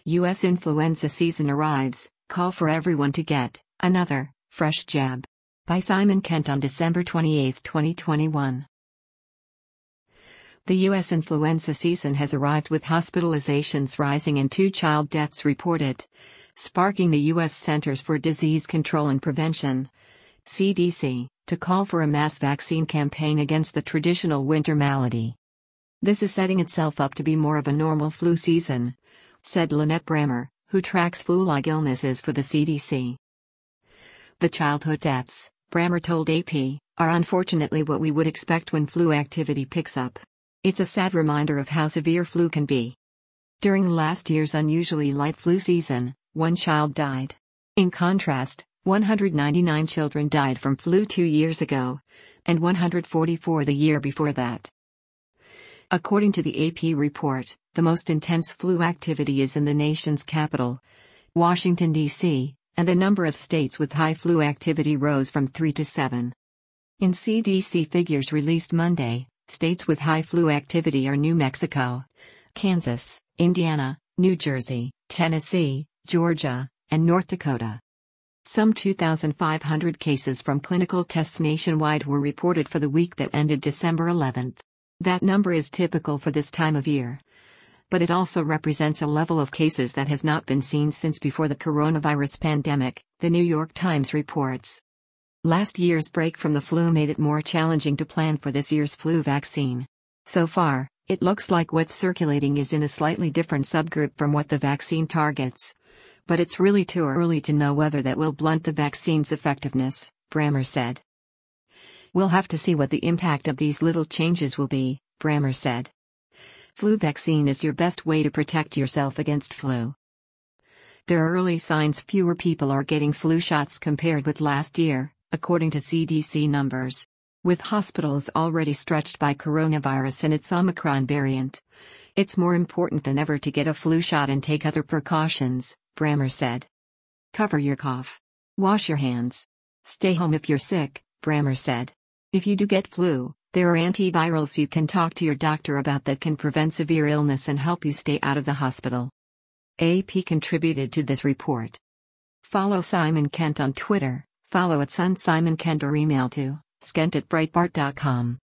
U.S. influenza season arrives, call for everyone to get another fresh jab. By Simon Kent on December 28, 2021. The U.S. influenza season has arrived with hospitalizations rising and 2 child deaths reported, sparking the U.S. Centers for Disease Control and Prevention (CDC) to call for a mass vaccine campaign against the traditional winter malady. This is setting itself up to be more of a normal flu season, said Lynette Brammer, who tracks flu-like illnesses for the CDC. The childhood deaths, Brammer told AP, are unfortunately what we would expect when flu activity picks up. It's a sad reminder of how severe flu can be. During last year's unusually light flu season, 1 child died. In contrast, 199 children died from flu 2 years ago, and 144 the year before that. According to the AP report, the most intense flu activity is in the nation's capital, Washington, D.C., and the number of states with high flu activity rose from 3 to 7. In CDC figures released Monday, states with high flu activity are New Mexico, Kansas, Indiana, New Jersey, Tennessee, Georgia, and North Dakota. Some 2,500 cases from clinical tests nationwide were reported for the week that ended December 11. That number is typical for this time of year. But it also represents a level of cases that has not been seen since before the coronavirus pandemic, the New York Times reports. Last year's break from the flu made it more challenging to plan for this year's flu vaccine. So far, it looks like what's circulating is in a slightly different subgroup from what the vaccine targets. But it's really too early to know whether that will blunt the vaccine's effectiveness, Brammer said. We'll have to see what the impact of these little changes will be, Brammer said. Flu vaccine is your best way to protect yourself against flu. There are early signs fewer people are getting flu shots compared with last year, according to CDC numbers. With hospitals already stretched by coronavirus and its Omicron variant, it's more important than ever to get a flu shot and take other precautions, Brammer said. Cover your cough. Wash your hands. Stay home if you're sick, Brammer said. If you do get flu, there are antivirals you can talk to your doctor about that can prevent severe illness and help you stay out of the hospital. AP contributed to this report. Follow Simon Kent on Twitter, follow @SunSimonKent or email to skent@breitbart.com.